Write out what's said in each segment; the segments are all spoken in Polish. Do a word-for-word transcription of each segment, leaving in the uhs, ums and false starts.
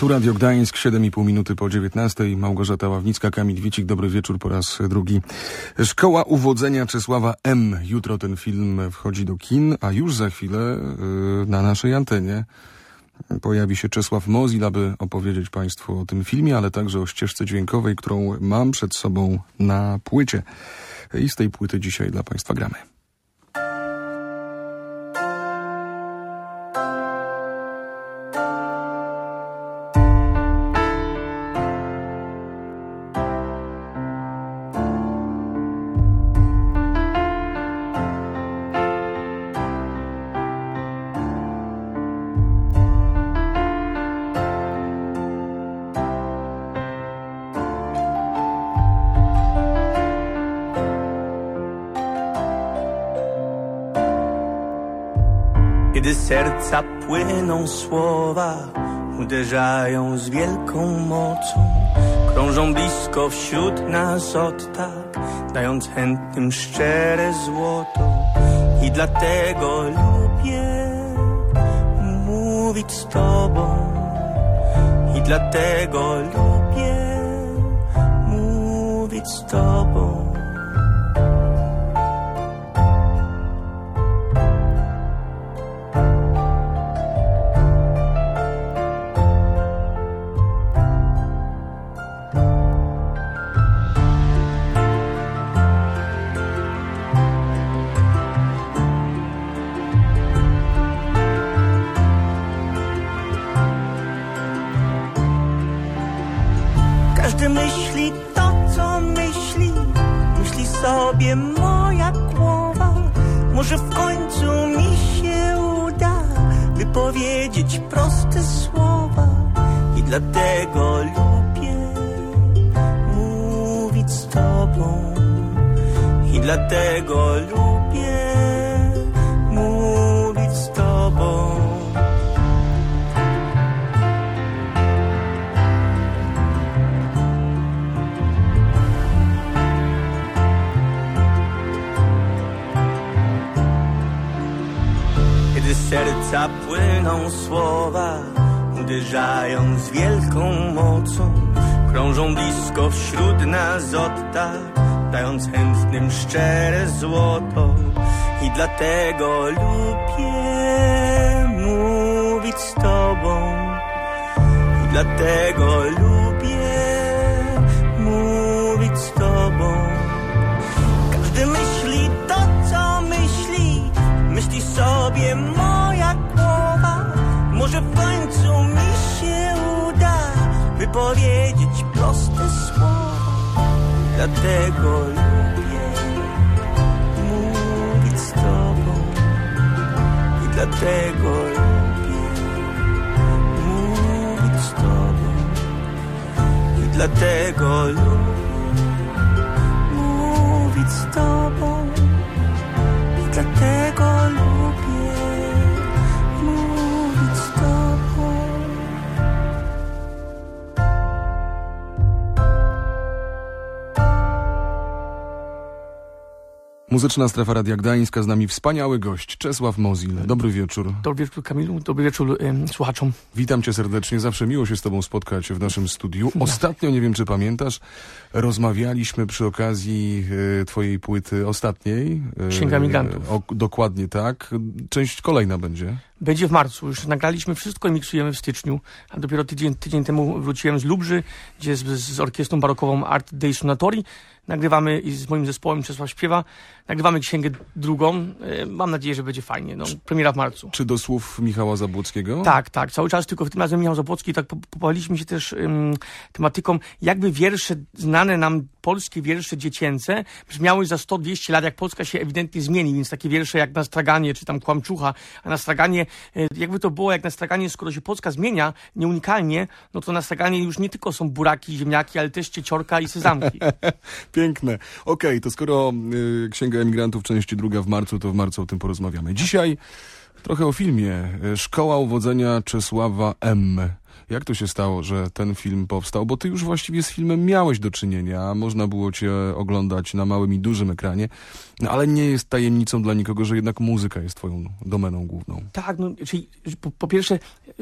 Tu Radio Gdańsk, siedem i pół minuty po dziewiętnastej. Małgorzata Ławnicka, Kamil Wicik. Dobry wieczór po raz drugi. Szkoła uwodzenia Czesława M. Jutro ten film wchodzi do kin, a już za chwilę yy, na naszej antenie pojawi się Czesław Mozil, aby opowiedzieć Państwu o tym filmie, ale także o ścieżce dźwiękowej, którą mam przed sobą na płycie. I z tej płyty dzisiaj dla Państwa gramy. Kiedy z serca płyną słowa, uderzają z wielką mocą, krążą blisko wśród nas od tak, dając chętnym szczere złoto. I dlatego lubię mówić z Tobą, i dlatego lubię mówić z Tobą. Każdy myśli to, co myśli, myśli sobie moja głowa. Może w końcu mi się uda wypowiedzieć proste słowa. I dlatego lubię mówić z Tobą. I dlatego lubię mówić z Tobą. Kiedy z serca płyną słowa, uderzają z wielką mocą, krążą blisko wśród nas od tak, dając chętnym szczere złoto. I dlatego lubię mówić z Tobą. I dlatego lubię mówić z Tobą. Każdy myśli to, co myśli, myśli sobie moja głowa. Może w końcu mi się uda wypowiedzieć proste słowa. Dlatego lubię mówić z Tobą. I dlatego lubię mówić z Tobą. I dlatego lubię mówić z Tobą. I dlatego lubię mówić z Tobą. Muzyczna Strefa Radia Gdańska, z nami wspaniały gość, Czesław Mozil. Dobry wieczór. Dobry wieczór, Kamilu. Dobry wieczór ym, słuchaczom. Witam Cię serdecznie. Zawsze miło się z Tobą spotkać w naszym studiu. Ostatnio, nie wiem czy pamiętasz, rozmawialiśmy przy okazji y, Twojej płyty ostatniej. Y, Księga Emigrantów. O, dokładnie tak. Część kolejna będzie. Będzie w marcu. Już nagraliśmy wszystko i miksujemy w styczniu. A dopiero tydzień, tydzień temu wróciłem z Lubrzy, gdzie z, z orkiestrą barokową Art dei Suonatori nagrywamy i z moim zespołem Czesław śpiewa. Nagrywamy księgę drugą. Mam nadzieję, że będzie fajnie. No, premiera w marcu. Czy do słów Michała Zabłockiego? Tak, tak. Cały czas, tylko tym razem Michał Zabłocki. Tak pobawiliśmy się też um, tematyką, jakby wiersze, znane nam polskie wiersze dziecięce brzmiały za sto dwieście lat, jak Polska się ewidentnie zmieni. Więc takie wiersze jak Na straganie, czy tam Kłamczucha. A Na straganie, jakby to było jak Na straganie, skoro się Polska zmienia nieunikalnie, no to Na straganie już nie tylko są buraki, ziemniaki, ale też cieciorka i sezamki. Piękne. Okej, okay, to skoro y, Księga Emigrantów, część druga w marcu, to w marcu o tym porozmawiamy. Dzisiaj trochę o filmie. Szkoła uwodzenia Czesława M. Jak to się stało, że ten film powstał? Bo ty już właściwie z filmem miałeś do czynienia, można było cię oglądać na małym i dużym ekranie, no ale nie jest tajemnicą dla nikogo, że jednak muzyka jest twoją domeną główną. Tak, no, czyli po, po pierwsze...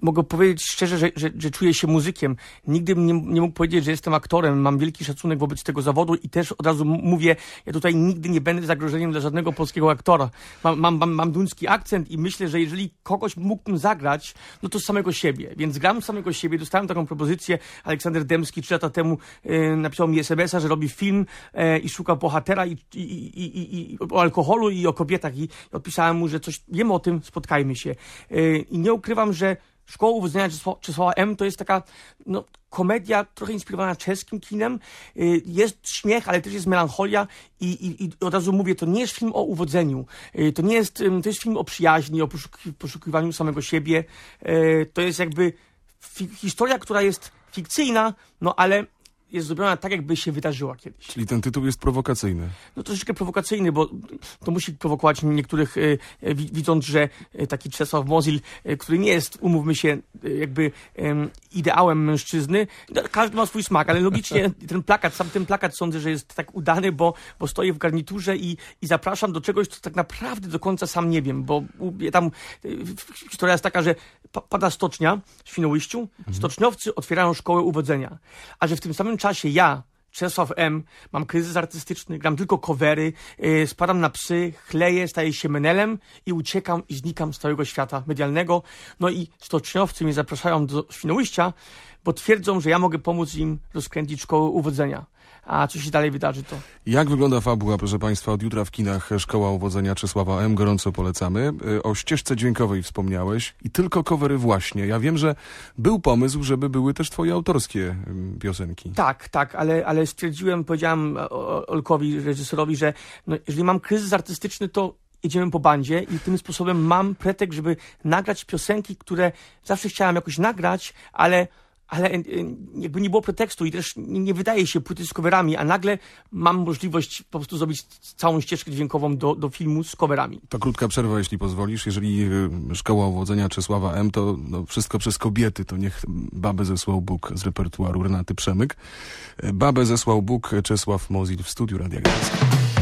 mogę powiedzieć szczerze, że, że, że czuję się muzykiem. Nigdy bym nie, nie mógł powiedzieć, że jestem aktorem. Mam wielki szacunek wobec tego zawodu i też od razu m- mówię, ja tutaj nigdy nie będę zagrożeniem dla żadnego polskiego aktora. Mam, mam, mam, mam duński akcent i myślę, że jeżeli kogoś mógłbym zagrać, no to samego siebie. Więc gram samego siebie. Dostałem taką propozycję. Aleksander Dębski trzy lata temu e, napisał mi es em es a, że robi film e, i szuka bohatera i, i, i, i, i o alkoholu i o kobietach. I, i odpisałem mu, że coś wiem o tym, spotkajmy się. E, I nie ukrywam, że Szkoła Uwodzenia Czesława M. to jest taka no, komedia trochę inspirowana czeskim kinem. Jest śmiech, ale też jest melancholia i, i, i od razu mówię, to nie jest film o uwodzeniu. To nie jest, to jest film o przyjaźni, o poszuki, poszukiwaniu samego siebie. To jest jakby fi- historia, która jest fikcyjna, no ale jest zrobiona tak, jakby się wydarzyła kiedyś. Czyli ten tytuł jest prowokacyjny. No troszeczkę prowokacyjny, bo to musi prowokować niektórych, e, widząc, że e, taki Czesław Mozil, e, który nie jest, umówmy się, e, jakby e, ideałem mężczyzny, no, każdy ma swój smak, ale logicznie ten plakat, sam ten plakat sądzę, że jest tak udany, bo, bo stoję w garniturze i, i zapraszam do czegoś, co tak naprawdę do końca sam nie wiem, bo u, tam e, historia jest taka, że pa, pada stocznia w Świnoujściu, mhm. Stoczniowcy otwierają szkołę uwodzenia, a że w tym samym czasie ja, Czesław M., mam kryzys artystyczny, gram tylko covery, yy, spadam na psy, chleję, staję się menelem i uciekam i znikam z całego świata medialnego. No i stoczniowcy mnie zapraszają do Świnoujścia, bo twierdzą, że ja mogę pomóc im rozkręcić szkołę uwodzenia. A co się dalej wydarzy, to... Jak wygląda fabuła, proszę Państwa? Od jutra w kinach Szkoła Uwodzenia Czesława M. Gorąco polecamy. O ścieżce dźwiękowej wspomniałeś i tylko covery właśnie. Ja wiem, że był pomysł, żeby były też twoje autorskie piosenki. Tak, tak, ale, ale stwierdziłem, powiedziałem Olkowi, reżyserowi, że no, jeżeli mam kryzys artystyczny, to jedziemy po bandzie i tym sposobem mam pretekst, żeby nagrać piosenki, które zawsze chciałem jakoś nagrać, ale... ale jakby nie było pretekstu i też nie, nie wydaje się płyty z coverami, a nagle mam możliwość po prostu zrobić całą ścieżkę dźwiękową do, do filmu z coverami. To krótka przerwa, jeśli pozwolisz. Jeżeli y, Szkoła Uwodzenia Czesława M., to no, wszystko przez kobiety, to niech Babę zesłał Bóg z repertuaru Renaty Przemyk. Babę zesłał Bóg, Czesław Mozil w studiu Radia Gdańsk.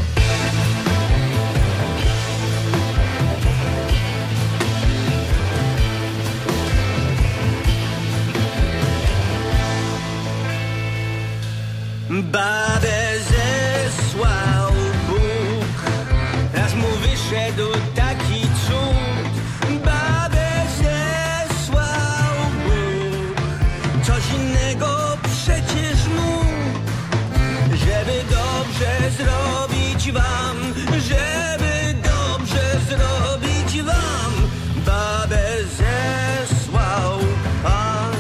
Babę zesłał Bóg, raz mu wyszedł taki cud. Babę zesłał Bóg, coś innego przecież mógł, żeby dobrze zrobić wam, żeby dobrze zrobić wam. Babę zesłał Pan.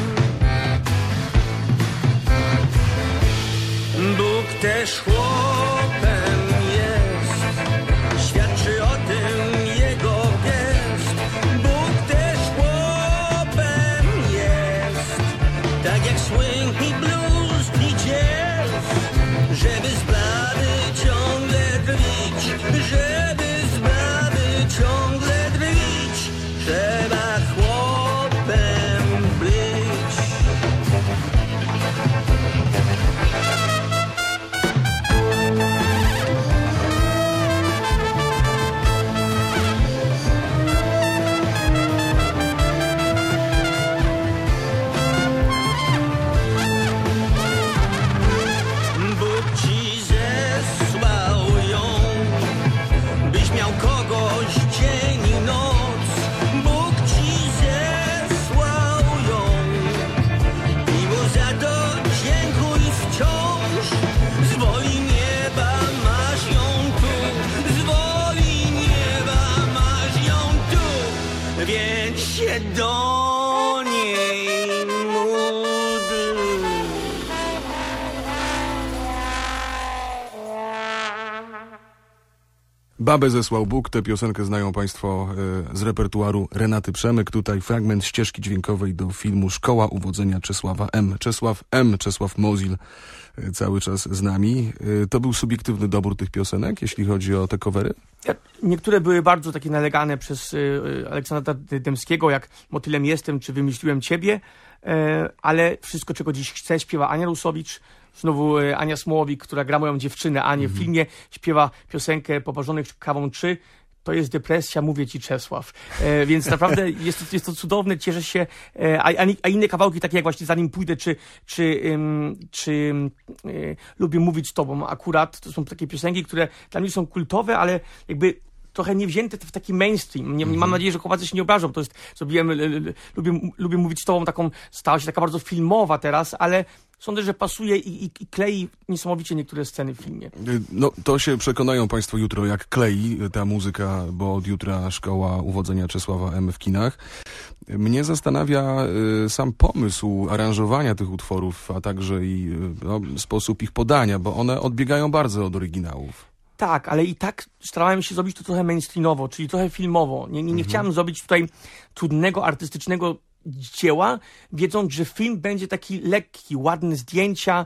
Bóg też chłopem jest, świadczy o tym jego gest. Bóg też chłopem jest, tak jak swing i blues i jazz, żeby z blady ciągle drwić, żeby z blady ciągle drwić, trzeba chłopem być. Więc się do niej módl. Babę zesłał Bóg, tę piosenkę znają Państwo e, z repertuaru Renaty Przemyk. Tutaj fragment ścieżki dźwiękowej do filmu Szkoła Uwodzenia Czesława M. Czesław M., Czesław Mozil e, cały czas z nami. E, to był subiektywny dobór tych piosenek, jeśli chodzi o te covery? Niektóre były bardzo takie nalegane przez y, Aleksandra Dębskiego, jak Motylem jestem, czy Wymyśliłem ciebie, y, ale Wszystko, czego dziś chcę, śpiewa Ania Rusowicz. Znowu y, Ania Smołowik, która gra moją dziewczynę Anię mm-hmm. w filmie, śpiewa piosenkę Poparzonych kawą trzy. to jest depresja, mówię ci, Czesław. E, więc naprawdę jest to, jest to cudowne, cieszę się. E, a, a inne kawałki, takie jak właśnie Zanim pójdę, czy, czy, ym, czy e, Lubię mówić z tobą akurat, to są takie piosenki, które dla mnie są kultowe, ale jakby trochę nie wzięte w taki mainstream. Nie, mm-hmm. Mam nadzieję, że chłopacy się nie obrażą. To jest, zrobiłem, l, l, lubię, lubię mówić z tobą, taką, stała się taka bardzo filmowa teraz, ale sądzę, że pasuje i, i, i klei niesamowicie niektóre sceny w filmie. No, to się przekonają państwo jutro, jak klei ta muzyka, bo od jutra Szkoła Uwodzenia Czesława M. w kinach. Mnie zastanawia y, sam pomysł aranżowania tych utworów, a także i y, no, sposób ich podania, bo one odbiegają bardzo od oryginałów. Tak, ale i tak starałem się zrobić to trochę mainstreamowo, czyli trochę filmowo. Nie, nie, nie mhm. chciałem zrobić tutaj trudnego, artystycznego dzieła, wiedząc, że film będzie taki lekki, ładne zdjęcia.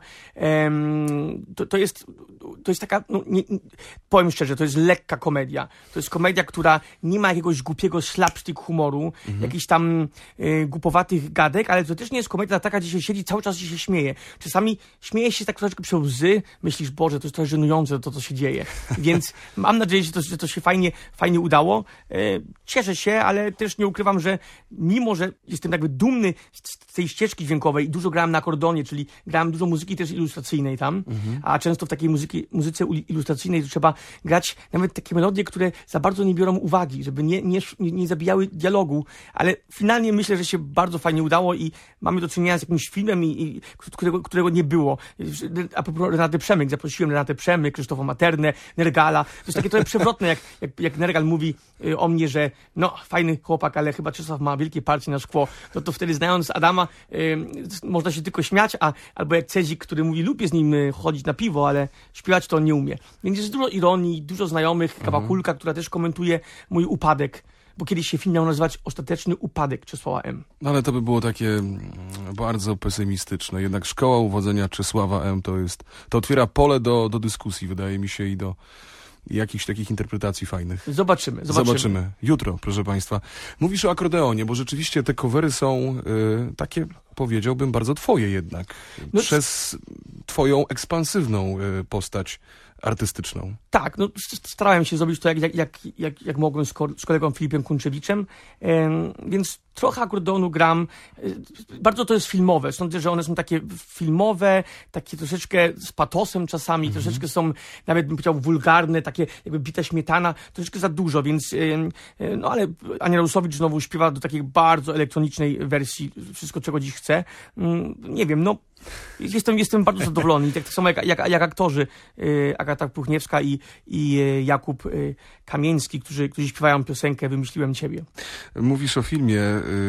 Um, to, to jest to jest taka, no, nie, powiem szczerze, to jest lekka komedia. To jest komedia, która nie ma jakiegoś głupiego slapstick humoru, mhm. jakichś tam y, głupowatych gadek, ale to też nie jest komedia taka, gdzie się siedzi cały czas i się śmieje. Czasami śmieje się tak troszeczkę przez łzy, myślisz, Boże, to jest trochę żenujące to, co się dzieje. Więc mam nadzieję, że to, że to się fajnie, fajnie udało. Y, cieszę się, ale też nie ukrywam, że mimo, że jestem jakby dumny z tej ścieżki dźwiękowej i dużo grałem na akordeonie, czyli grałem dużo muzyki też ilustracyjnej tam, mhm. a często w takiej muzyki, muzyce ilustracyjnej to trzeba grać nawet takie melodie, które za bardzo nie biorą uwagi, żeby nie, nie, nie zabijały dialogu, ale finalnie myślę, że się bardzo fajnie udało i mamy do czynienia z jakimś filmem, i, i, którego, którego nie było. A propos Renaty Przemyk, zaprosiłem Renatę Przemyk, Krzysztofa Maternę, Nergala. To jest takie trochę przewrotne, jak, jak, jak Nergal mówi y, o mnie, że no, fajny chłopak, ale chyba Czesław ma wielkie parcie na szkło. To, to wtedy znając Adama y, można się tylko śmiać, a albo jak Cezik, który mówi, lubię z nim y, chodzić na piwo, ale śpiewać to on nie umie. Więc jest dużo ironii, dużo znajomych, Kawa Kulka, która też komentuje mój upadek, bo kiedyś się film miał nazywać Ostateczny upadek Czesława M. No ale to by było takie bardzo pesymistyczne. Jednak Szkoła Uwodzenia Czesława M. to jest, to otwiera pole do, do dyskusji, wydaje mi się, i do jakichś takich interpretacji fajnych. Zobaczymy, zobaczymy. Zobaczymy. Jutro, proszę państwa. Mówisz o akordeonie, bo rzeczywiście te covery są y, takie, powiedziałbym, bardzo twoje jednak. No, przez twoją ekspansywną y, postać artystyczną. Tak, no starałem się zrobić to jak, jak, jak, jak, jak mogłem z, ko z kolegą Filipem Kunczewiczem, e, więc trochę akordeonu gram. E, bardzo to jest filmowe. Sądzę, że one są takie filmowe, takie troszeczkę z patosem czasami, mm-hmm. troszeczkę są, nawet bym powiedział, wulgarne, takie jakby bita śmietana, troszeczkę za dużo, więc e, e, no ale Ania Rusowicz znowu śpiewa do takiej bardzo elektronicznej wersji wszystko, czego dziś chce. Mm, nie wiem, no Jestem, jestem bardzo zadowolony, tak samo jak, jak, jak aktorzy y, Agata Pruchniewska i, i y, Jakub y, Kamieński, którzy, którzy śpiewają piosenkę Wymyśliłem ciebie. Mówisz o filmie.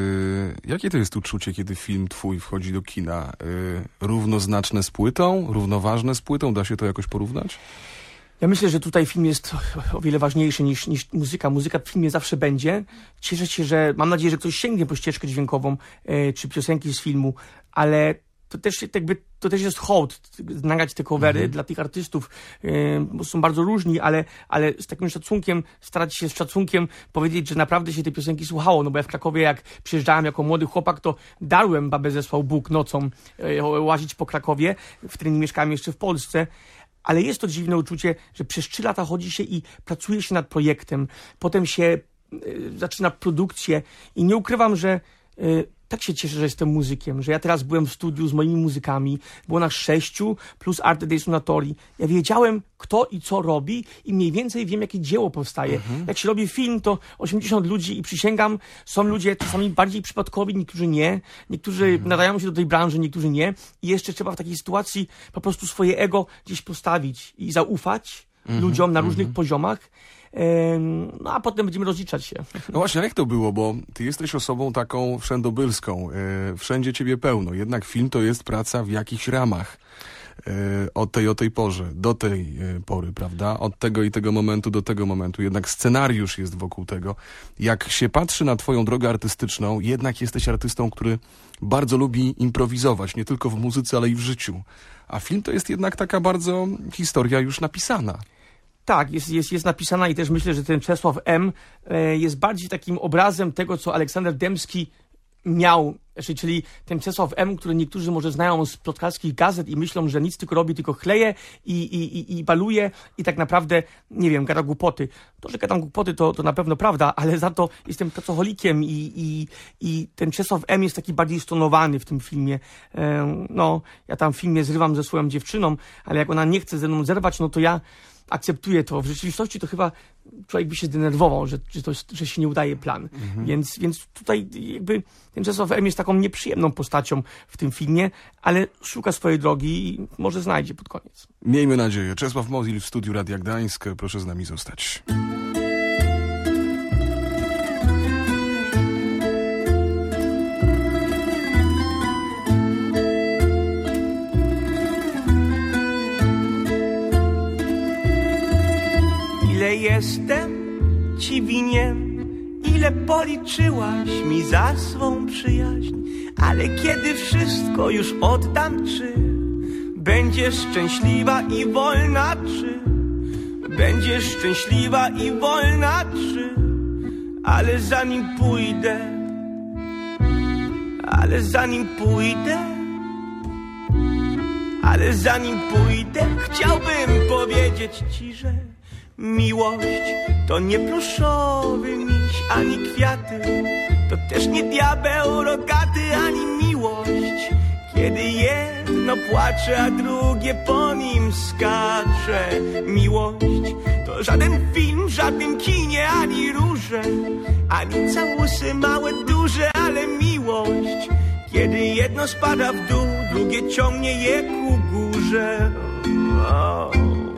Y, jakie to jest uczucie, kiedy film twój wchodzi do kina? Y, równoznaczne z płytą? Równoważne z płytą? Da się to jakoś porównać? Ja myślę, że tutaj film jest o wiele ważniejszy niż, niż muzyka. Muzyka w filmie zawsze będzie. Cieszę się, że mam nadzieję, że ktoś sięgnie po ścieżkę dźwiękową y, czy piosenki z filmu, ale to też, jakby, to też jest hołd, nagrać te covery mhm. dla tych artystów, yy, bo są bardzo różni, ale, ale z takim szacunkiem, starać się z szacunkiem powiedzieć, że naprawdę się tej piosenki słuchało, no bo ja w Krakowie, jak przyjeżdżałem jako młody chłopak, to darłem babę zesłał Bóg nocą yy, łazić po Krakowie, w którym mieszkałem jeszcze w Polsce. Ale jest to dziwne uczucie, że przez trzy lata chodzi się i pracuje się nad projektem, potem się yy, zaczyna produkcję i nie ukrywam, że yy, tak się cieszę, że jestem muzykiem, że ja teraz byłem w studiu z moimi muzykami, było nas sześciu, plus Arte dei Suonatori. Ja wiedziałem, kto i co robi i mniej więcej wiem, jakie dzieło powstaje. Mhm. Jak się robi film, to osiemdziesiąt ludzi i przysięgam, są ludzie czasami bardziej przypadkowi, niektórzy nie, niektórzy mhm. nadają się do tej branży, niektórzy nie i jeszcze trzeba w takiej sytuacji po prostu swoje ego gdzieś postawić i zaufać mhm. ludziom na różnych mhm. poziomach. No a potem będziemy rozliczać się. No właśnie, jak to było, bo ty jesteś osobą taką wszędobylską, wszędzie ciebie pełno, jednak film to jest praca w jakichś ramach. Od tej o tej porze, do tej pory, prawda? Od tego i tego momentu do tego momentu. Jednak scenariusz jest wokół tego. Jak się patrzy na twoją drogę artystyczną, jednak jesteś artystą, który bardzo lubi improwizować, nie tylko w muzyce, ale i w życiu. A film to jest jednak taka bardzo historia już napisana. Tak, jest, jest, jest napisana i też myślę, że ten Czesław M. jest bardziej takim obrazem tego, co Aleksander Dębski miał Czyli, czyli ten Czesław M., który niektórzy może znają z plotkarskich gazet i myślą, że nic tylko robi, tylko chleje i, i, i, i baluje i tak naprawdę, nie wiem, gada głupoty. To, że gadam głupoty, to, to na pewno prawda, ale za to jestem pracocholikiem i, i, i ten Czesław M. jest taki bardziej stonowany w tym filmie. No, ja tam w filmie zrywam ze swoją dziewczyną, ale jak ona nie chce ze mną zerwać, no to ja akceptuję to. W rzeczywistości to chyba człowiek by się zdenerwował, że, że, to, że się nie udaje plan. Mhm. Więc, więc tutaj jakby ten Czesław M. jest taką nieprzyjemną postacią w tym filmie, ale szuka swojej drogi i może znajdzie pod koniec. Miejmy nadzieję. Czesław Mozil w studiu Radia Gdańsk. Proszę z nami zostać. Ile jestem ci winien, ile policzyłaś mi za swą przyjaźń, ale kiedy wszystko już oddam, czy będziesz szczęśliwa i wolna, czy będziesz szczęśliwa i wolna, czy ale zanim pójdę, ale zanim pójdę, ale zanim pójdę, chciałbym powiedzieć ci, że miłość to nie pluszowy miś, ani kwiaty, to też nie diabeł rogaty, ani miłość, kiedy jedno płacze, a drugie po nim skacze. Miłość to żaden film w żadnym kinie, ani róże, ani całusy małe, duże, ale miłość, kiedy jedno spada w dół, drugie ciągnie je ku górze. Oh.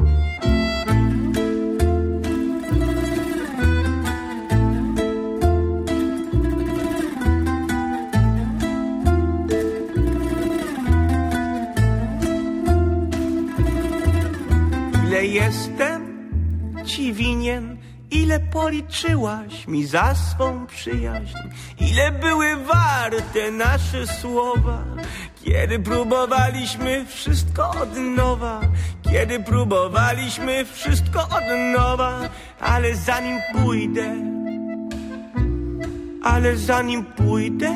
Ile jestem ci winien, ile policzyłaś mi za swą przyjaźń, ile były warte nasze słowa, kiedy próbowaliśmy wszystko od nowa, kiedy próbowaliśmy wszystko od nowa, ale zanim pójdę, ale zanim pójdę,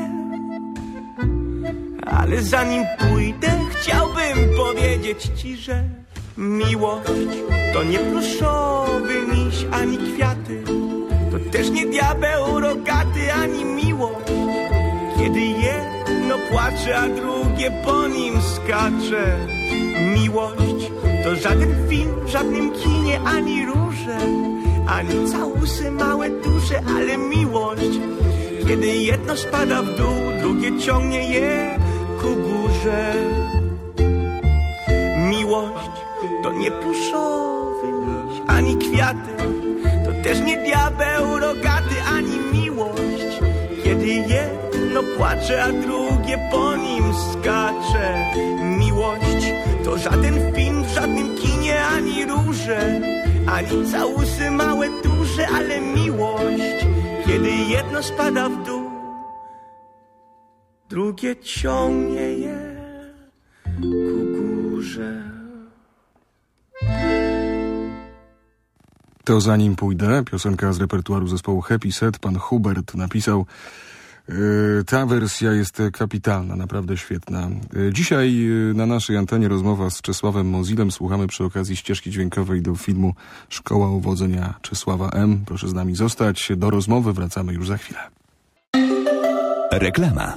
ale zanim pójdę, chciałbym powiedzieć ci, że miłość to nie pluszowy miś, ani kwiaty, to też nie diabeł rogaty, ani miłość, kiedy jedno płacze, a drugie po nim skacze. Miłość to żaden film w żadnym kinie, ani róże, ani całusy małe, duże, ale miłość, kiedy jedno spada w dół, drugie ciągnie je ku górze. Miłość to nie pluszowy miś, ani kwiaty, to też nie diabeł rogaty, ani miłość, kiedy jedno płacze, a drugie po nim skacze. Miłość to żaden film w żadnym kinie, ani róże, ani całusy małe, duże, ale miłość, kiedy jedno spada w dół, drugie ciągnie je ku górze. To zanim pójdę, piosenka z repertuaru zespołu Happy Set. Pan Hubert napisał, yy, ta wersja jest kapitalna, naprawdę świetna. Yy, dzisiaj yy, na naszej antenie rozmowa z Czesławem Mozilem. Słuchamy przy okazji ścieżki dźwiękowej do filmu Szkoła uwodzenia Czesława M. Proszę z nami zostać. Do rozmowy wracamy już za chwilę. Reklama.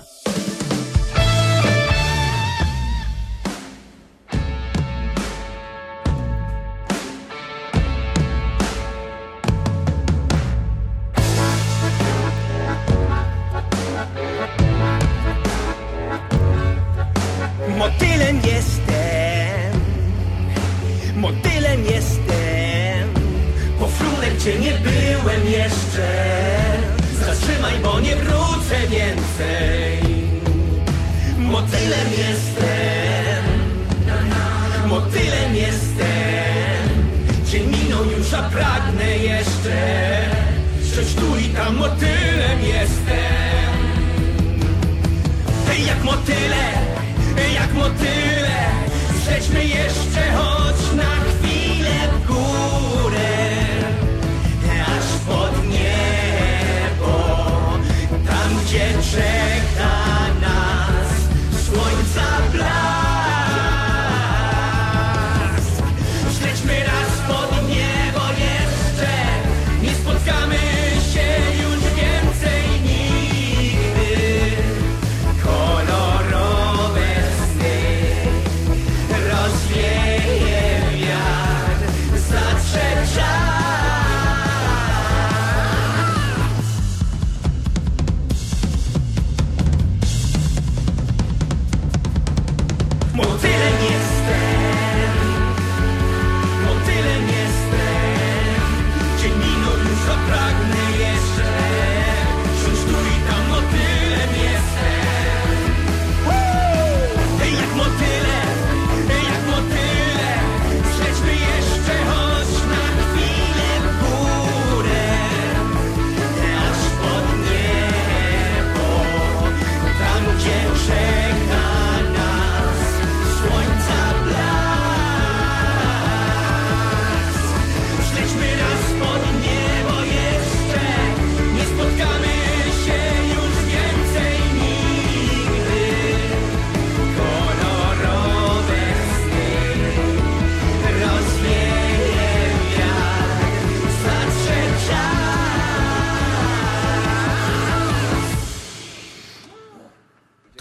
Motylem jestem, motylem jestem, pofrunem cię nie byłem jeszcze. Zatrzymaj, bo nie wrócę więcej. Motylem jestem, motylem jestem. Dzień minął już, a pragnę jeszcze. Coś tu i tam motylem jestem. Jak motyle, jak motyle, zejdźmy jeszcze choć na chwilę w górę, aż pod niebo, tam gdzie czeka nas.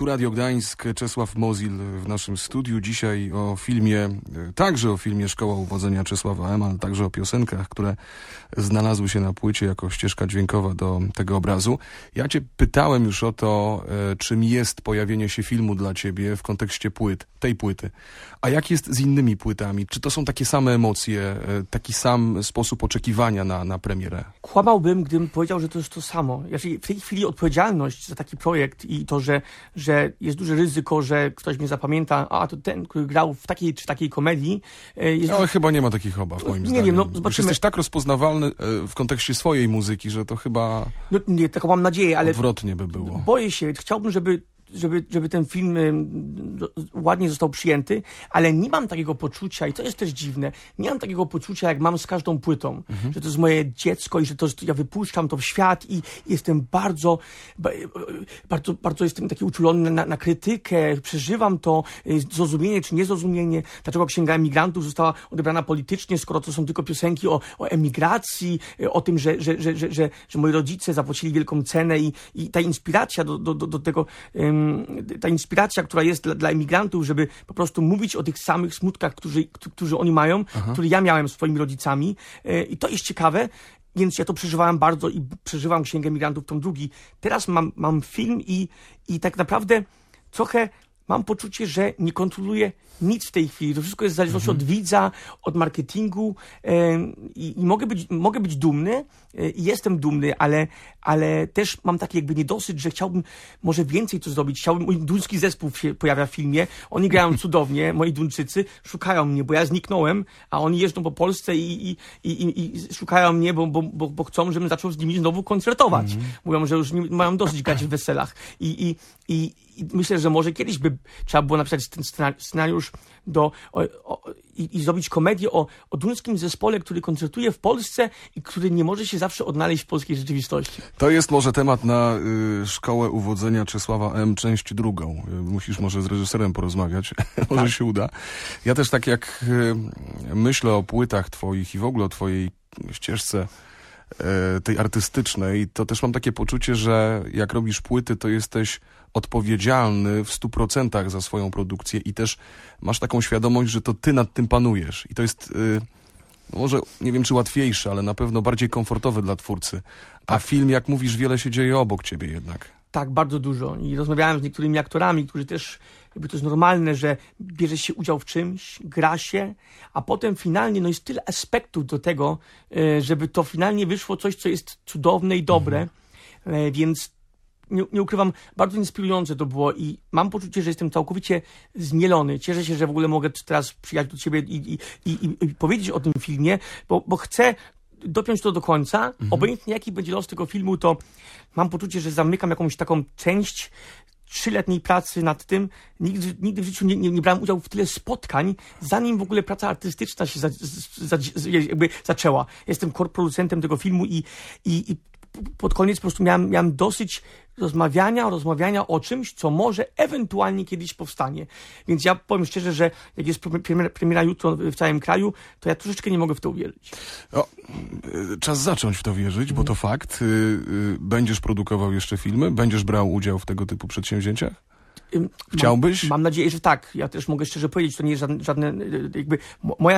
Tu Radio Gdańsk, Czesław Mozil w naszym studiu. Dzisiaj o filmie, także o filmie Szkoła Uwodzenia Czesława M., ale także o piosenkach, które znalazły się na płycie jako ścieżka dźwiękowa do tego obrazu. Ja cię pytałem już o to, e, czym jest pojawienie się filmu dla ciebie w kontekście płyt, tej płyty. A jak jest z innymi płytami? Czy to są takie same emocje, e, taki sam sposób oczekiwania na, na premierę? Kłamałbym, gdybym powiedział, że to jest to samo. Jeżeli w tej chwili odpowiedzialność za taki projekt i to, że, że jest duże ryzyko, że ktoś mnie zapamięta, a to ten, który grał w takiej czy takiej komedii. Jest no, ale chyba nie ma takich obaw, moim nie zdaniem. Nie wiem, no zobaczymy. Jesteś tak rozpoznawalny w kontekście swojej muzyki, że to chyba no, nie, taką mam nadzieję, ale odwrotnie by było. Boję się, chciałbym, żeby Żeby, żeby ten film y, ładnie został przyjęty, ale nie mam takiego poczucia, i to jest też dziwne, nie mam takiego poczucia, jak mam z każdą płytą, mhm. że to jest moje dziecko i że to, ja wypuszczam to w świat i jestem bardzo, bardzo, bardzo jestem taki uczulony na, na krytykę, przeżywam to, y, zrozumienie czy niezrozumienie, dlaczego Księga Emigrantów została odebrana politycznie, skoro to są tylko piosenki o, o emigracji, y, o tym, że, że, że, że, że, że moi rodzice zapłacili wielką cenę i, i ta inspiracja do, do, do, do tego y, ta inspiracja, która jest dla, dla emigrantów, żeby po prostu mówić o tych samych smutkach, którzy, którzy oni mają, Aha. które ja miałem z swoimi rodzicami. I to jest ciekawe, więc ja to przeżywałem bardzo i przeżywam Księgę Emigrantów tom drugi. Teraz mam, mam film i, i tak naprawdę trochę mam poczucie, że nie kontroluję nic w tej chwili. To wszystko jest w zależności mhm. od widza, od marketingu e, i, i mogę być, mogę być dumny e, i jestem dumny, ale, ale też mam taki jakby niedosyt, że chciałbym może więcej to zrobić. Chciałbym, mój duński zespół się pojawia w filmie, oni grają cudownie, moi Duńczycy szukają mnie, bo ja zniknąłem, a oni jeżdżą po Polsce i, i, i, i szukają mnie, bo, bo, bo, bo chcą, żebym zaczął z nimi znowu koncertować. Mhm. Mówią, że już nie, mają dosyć grać w weselach. I, i, i, i myślę, że może kiedyś by trzeba było napisać ten scenariusz do, o, o, i, i zrobić komedię o, o duńskim zespole, który koncertuje w Polsce i który nie może się zawsze odnaleźć w polskiej rzeczywistości. To jest może temat na y, Szkołę Uwodzenia Czesława M., część drugą. Y, musisz może z reżyserem porozmawiać, może tak. się uda. Ja też tak jak y, myślę o płytach twoich i w ogóle o twojej ścieżce y, tej artystycznej, to też mam takie poczucie, że jak robisz płyty, to jesteś odpowiedzialny w stu procentach za swoją produkcję i też masz taką świadomość, że to ty nad tym panujesz. I to jest yy, może, nie wiem czy łatwiejsze, ale na pewno bardziej komfortowe dla twórcy. A tak. film, jak mówisz, wiele się dzieje obok ciebie jednak. Tak, bardzo dużo. I rozmawiałem z niektórymi aktorami, którzy też, jakby to jest normalne, że bierze się udział w czymś, gra się, a potem finalnie, no jest tyle aspektów do tego, yy, żeby to finalnie wyszło coś, co jest cudowne i dobre, mhm. yy, więc Nie, nie ukrywam, bardzo inspirujące to było i mam poczucie, że jestem całkowicie zmielony. Cieszę się, że w ogóle mogę teraz przyjechać do ciebie i, i, i, i powiedzieć o tym filmie, bo, bo chcę dopiąć to do końca. Mhm. Obojętnie jaki będzie los tego filmu, to mam poczucie, że zamykam jakąś taką część trzyletniej pracy nad tym. Nigdy, nigdy w życiu nie, nie, nie brałem udziału w tyle spotkań, zanim w ogóle praca artystyczna się za, za, za, jakby zaczęła. Jestem producentem tego filmu i, i, i pod koniec po prostu miałem, miałem dosyć rozmawiania, rozmawiania o czymś, co może ewentualnie kiedyś powstanie. Więc ja powiem szczerze, że jak jest premiera, premiera jutro w całym kraju, to ja troszeczkę nie mogę w to uwierzyć. O, czas zacząć w to wierzyć, bo to fakt. Będziesz produkował jeszcze filmy? Będziesz brał udział w tego typu przedsięwzięciach? Chciałbyś? Mam, mam nadzieję, że tak. Ja też mogę szczerze powiedzieć, to nie jest żadne, żadne jakby moja,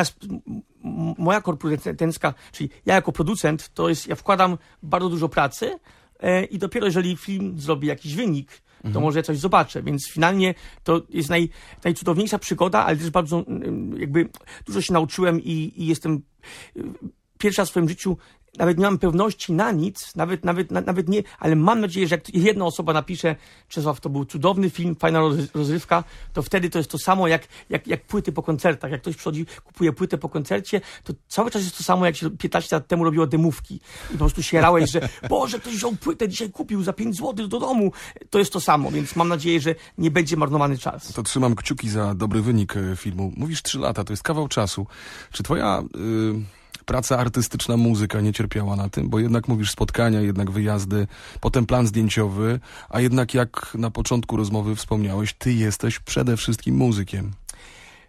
moja korporacyjna, czyli ja jako producent, to jest, ja wkładam bardzo dużo pracy e, i dopiero jeżeli film zrobi jakiś wynik, to mhm. może coś zobaczę, więc finalnie to jest naj, najcudowniejsza przygoda, ale też bardzo jakby dużo się nauczyłem i, i jestem pierwszy raz w swoim życiu, nawet nie mam pewności na nic, nawet, nawet, na, nawet nie, ale mam nadzieję, że jak jedna osoba napisze, Czesław, to był cudowny film, fajna rozrywka, to wtedy to jest to samo jak, jak, jak płyty po koncertach. Jak ktoś przychodzi, kupuje płytę po koncercie, to cały czas jest to samo, jak się piętnaście lat temu robiło demówki. I po prostu się jarałeś, że Boże, ktoś wziął płytę, dzisiaj kupił za pięć złotych do domu. To jest to samo, więc mam nadzieję, że nie będzie marnowany czas. To trzymam kciuki za dobry wynik filmu. Mówisz trzy lata, to jest kawał czasu. Czy twoja... Yy... praca artystyczna, muzyka nie cierpiała na tym, bo jednak mówisz spotkania, jednak wyjazdy, potem plan zdjęciowy, a jednak jak na początku rozmowy wspomniałeś, ty jesteś przede wszystkim muzykiem.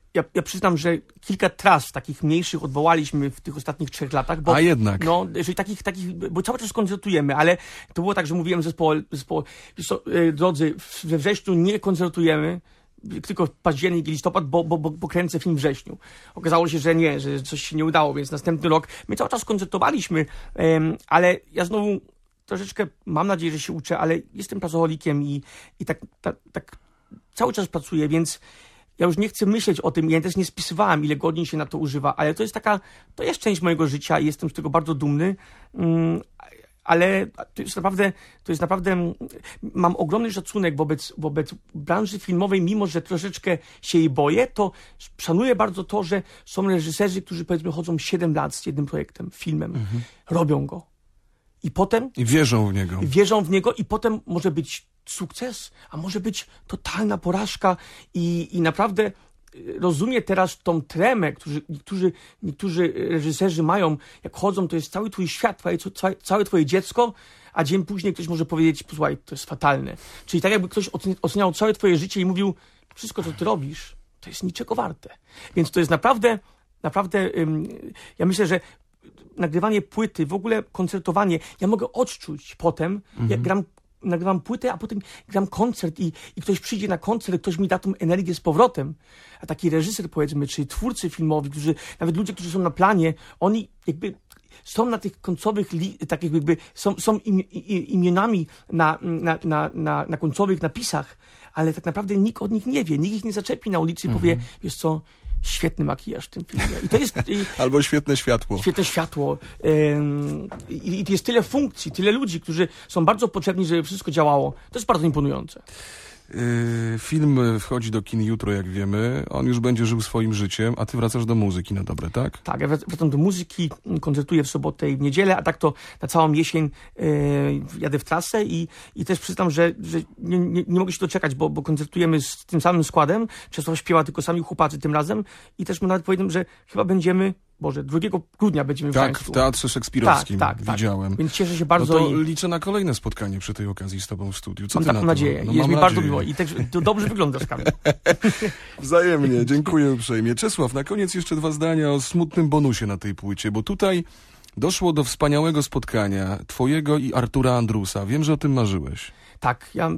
ja, ja przyznam, że kilka tras takich mniejszych odwołaliśmy w tych ostatnich trzech latach. Bo, A jednak. No, że takich, takich, bo cały czas koncertujemy, ale to było tak, że mówiłem zespołu, zespołu co, e, drodzy, we wrześniu nie koncertujemy, tylko październik i listopad, bo, bo, bo, bo kręcę film w wrześniu. Okazało się, że nie, że coś się nie udało, więc następny rok my cały czas koncertowaliśmy, um, ale ja znowu troszeczkę mam nadzieję, że się uczę, ale jestem pracocholikiem i, i tak, tak, tak cały czas pracuję, więc ja już nie chcę myśleć o tym, ja też nie spisywałem, ile godzin się na to używa, ale to jest taka, to jest część mojego życia i jestem z tego bardzo dumny, um, ale to jest naprawdę, to jest naprawdę, mam ogromny szacunek wobec, wobec branży filmowej, mimo że troszeczkę się jej boję, to szanuję bardzo to, że są reżyserzy, którzy powiedzmy chodzą siedem lat z jednym projektem, filmem, mhm. robią go. I potem... I wierzą w niego. Wierzą w niego i potem może być sukces, a może być totalna porażka i, i naprawdę rozumiem teraz tą tremę, którzy, niektórzy, niektórzy reżyserzy mają, jak chodzą, to jest cały twój świat, całe, całe twoje dziecko, a dzień później ktoś może powiedzieć, posłuchaj, to jest fatalne. Czyli tak jakby ktoś oceniał całe twoje życie i mówił, wszystko, co ty robisz, to jest niczego warte. Więc to jest naprawdę, naprawdę, ym, ja myślę, że nagrywanie płyty, w ogóle koncertowanie, ja mogę odczuć potem, mhm. jak gram, nagrywam płytę, a potem gram koncert i, i ktoś przyjdzie na koncert, ktoś mi da tą energię z powrotem. A taki reżyser, powiedzmy, czy twórcy filmowi, którzy, nawet ludzie, którzy są na planie, oni jakby są na tych końcowych, tak jakby, są, są im, im, imionami na, na, na, na, na końcowych napisach, ale tak naprawdę nikt od nich nie wie, nikt ich nie zaczepi na ulicy i mhm. powie, wiesz co, świetny makijaż w tym filmie. I to jest, i, albo świetne światło. Świetne światło. Ym, i, I jest tyle funkcji, tyle ludzi, którzy są bardzo potrzebni, żeby wszystko działało. To jest bardzo imponujące. Yy, film wchodzi do kin jutro, jak wiemy. On już będzie żył swoim życiem, a ty wracasz do muzyki na dobre, tak? Tak, ja wracam do muzyki, koncertuję w sobotę i w niedzielę, a tak to na całą jesień yy, jadę w trasę i, i też przyznam, że, że nie, nie, nie mogę się doczekać, bo, bo koncertujemy z tym samym składem. Czesław śpiewa tylko sami chłopacy tym razem i też mu nawet powiedziałem, że chyba będziemy Boże, drugiego grudnia będziemy w Tak, Gdańsku. w Teatrze Szekspirowskim tak, tak, widziałem. Tak. Więc cieszę się bardzo. No to i... liczę na kolejne spotkanie przy tej okazji z tobą w studiu. Co mam ty taką na nadzieję. To? No, Jest mam mi nadzieję. bardzo miło i też to dobrze wyglądasz, Kamil. Wzajemnie, dziękuję uprzejmie. Czesław, na koniec jeszcze dwa zdania o smutnym bonusie na tej płycie, bo tutaj doszło do wspaniałego spotkania twojego i Artura Andrusa. Wiem, że o tym marzyłeś. Tak, ja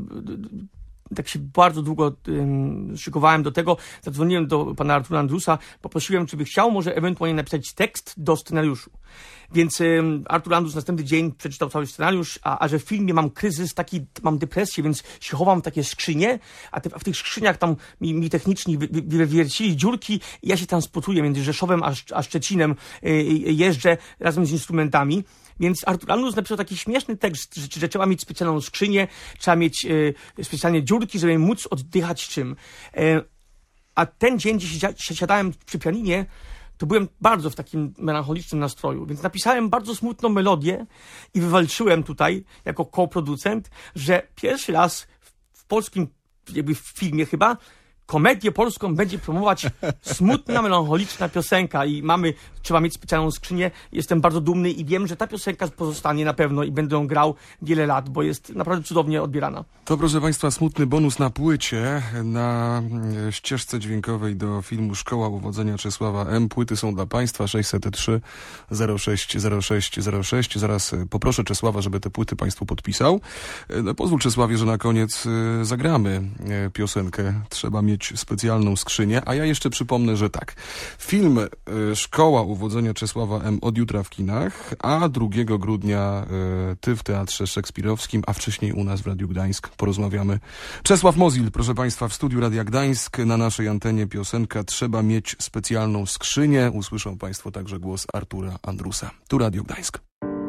tak się bardzo długo um, szykowałem do tego. Zadzwoniłem do pana Artura Andrusa, poprosiłem, czy by chciał może ewentualnie napisać tekst do scenariuszu. Więc um, Artur Andrus następny dzień przeczytał cały scenariusz, a, a że w filmie mam kryzys, taki, mam depresję, więc się chowam w takie skrzynie, a te, w tych skrzyniach tam mi, mi techniczni wy, wy, wywiercili dziurki i ja się transportuję między Rzeszowem a, a Szczecinem, y, y, jeżdżę razem z instrumentami. Więc Artur Andrus napisał taki śmieszny tekst, że, że trzeba mieć specjalną skrzynię, trzeba mieć e, specjalnie dziurki, żeby móc oddychać czym. E, a ten dzień, gdzie siadałem przy pianinie, to byłem bardzo w takim melancholicznym nastroju, więc napisałem bardzo smutną melodię i wywalczyłem tutaj, jako koproducent, że pierwszy raz w, w polskim jakby w filmie chyba komedię polską będzie promować smutna, melancholiczna piosenka i mamy, trzeba mieć specjalną skrzynię. Jestem bardzo dumny i wiem, że ta piosenka pozostanie na pewno i będę ją grał wiele lat, bo jest naprawdę cudownie odbierana. To, proszę państwa, smutny bonus na płycie, na ścieżce dźwiękowej do filmu Szkoła Uwodzenia Czesława M. Płyty są dla państwa, sześćset trzy zero sześć zero sześć zero sześć. Zaraz poproszę Czesława, żeby te płyty państwu podpisał. No, pozwól, Czesławie, że na koniec zagramy piosenkę Trzeba mieć specjalną skrzynię, a ja jeszcze przypomnę, że tak. Film y, Szkoła Uwodzenia Czesława M. od jutra w kinach, a drugiego grudnia y, ty w Teatrze Szekspirowskim, a wcześniej u nas w Radiu Gdańsk porozmawiamy. Czesław Mozil, proszę państwa, w studiu Radia Gdańsk, na naszej antenie piosenka Trzeba mieć specjalną skrzynię. Usłyszą państwo także głos Artura Andrusa. Tu Radio Gdańsk.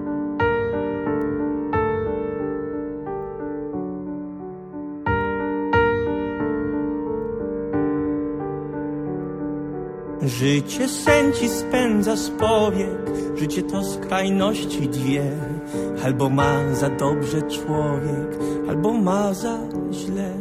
Życie sen ci spędza z powiek, życie to skrajności dwie. Albo ma za dobrze człowiek, albo ma za źle.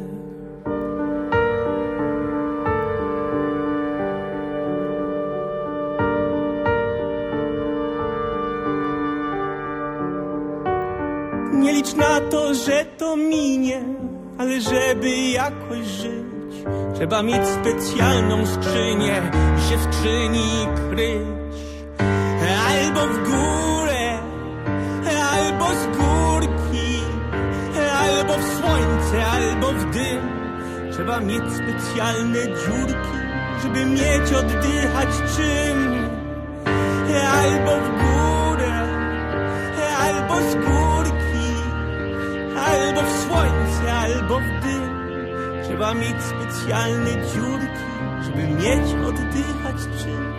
Nie licz na to, że to minie, ale żeby jakoś żyć, trzeba mieć specjalną skrzynię, się w skrzyni kryć. Albo w górę, albo z górki, albo w słońce, albo w dym. Trzeba mieć specjalne dziurki, żeby mieć oddychać czym. Albo w górę, albo z górki, albo w słońce, albo w dym. Trzeba mieć specjalne dziurki, żeby mieć oddychać czym.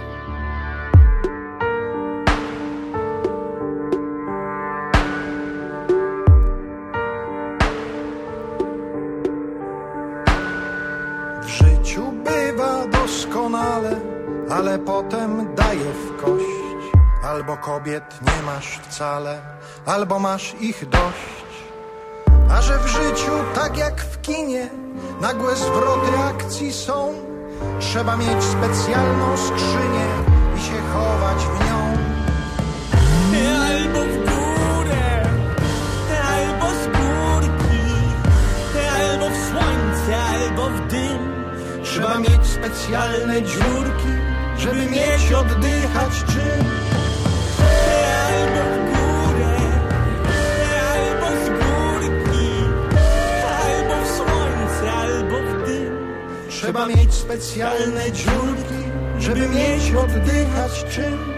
W życiu bywa doskonale, ale potem daje w kość. Albo kobiet nie masz wcale, albo masz ich dość. A że w życiu, tak jak w kinie, nagłe zwroty akcji są, trzeba mieć specjalną skrzynię i się chować w nią. Albo w górę, albo z górki, albo w słońce, albo w dym. Trzeba mieć specjalne dziurki, żeby mieć oddychać czym. Albo w górę, albo z górki, albo w słońce, albo w dym. Trzeba mieć specjalne dziurki, żeby mieć oddychać czym.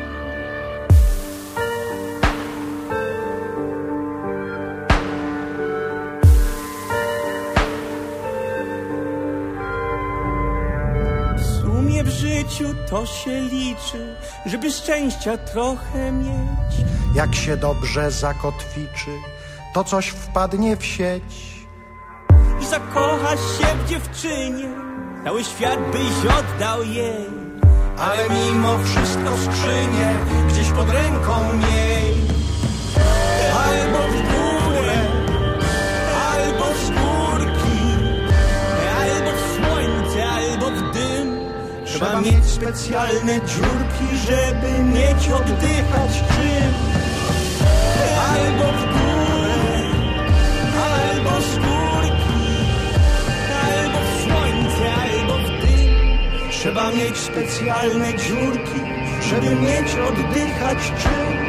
W życiu to się liczy, żeby szczęścia trochę mieć. Jak się dobrze zakotwiczy, to coś wpadnie w sieć. I zakochasz się w dziewczynie, cały świat byś oddał jej. Ale mimo wszystko skrzynię gdzieś pod ręką miej. Albo w górę, albo z górki, albo w słońce, albo w dym. Trzeba mieć specjalne dziurki, żeby mieć oddychać czym. Albo w górę, albo z górki, albo w słońce, albo w dym. Trzeba mieć specjalne dziurki, żeby mieć oddychać czym.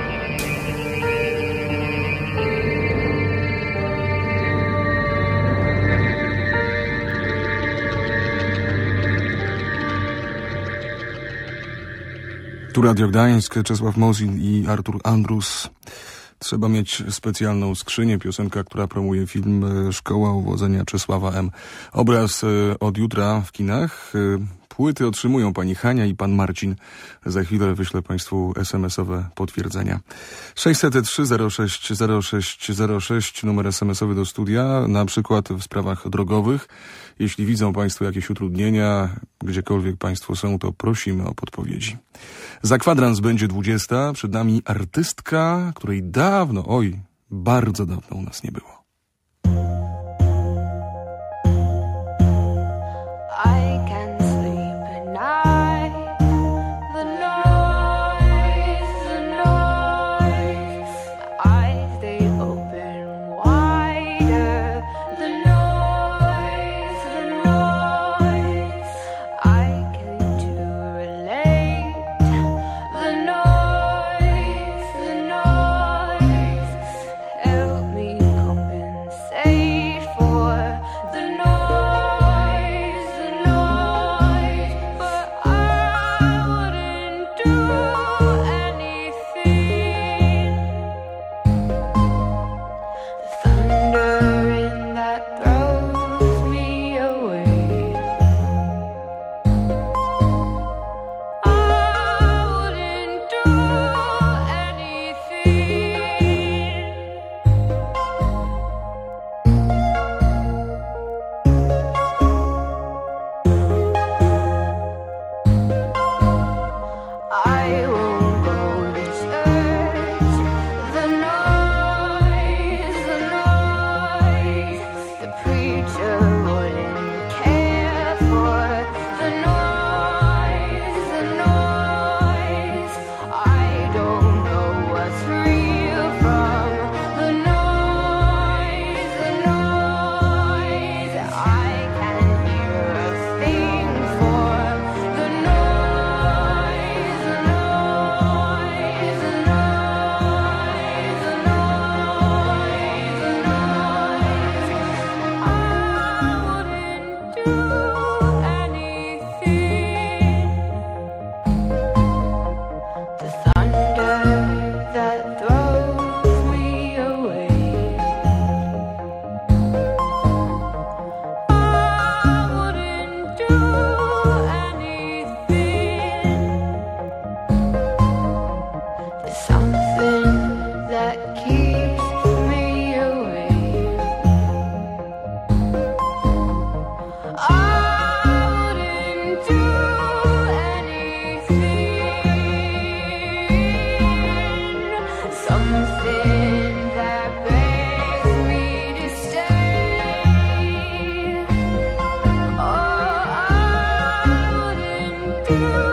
Tu Radio Gdańsk, Czesław Mozin i Artur Andrus. Trzeba mieć specjalną skrzynię, piosenka, która promuje film Szkoła uwodzenia Czesława M. Obraz od jutra w kinach. Płyty otrzymują pani Hania i pan Marcin. Za chwilę wyślę państwu es em esowe potwierdzenia. sześćset trzy zero sześć zero sześć zero sześć, numer es em esowy do studia, na przykład w sprawach drogowych. Jeśli widzą państwo jakieś utrudnienia, gdziekolwiek państwo są, to prosimy o podpowiedzi. Za kwadrans będzie dwudziesta, przed nami artystka, której dawno, oj, bardzo dawno u nas nie było. Help me comprehend. do.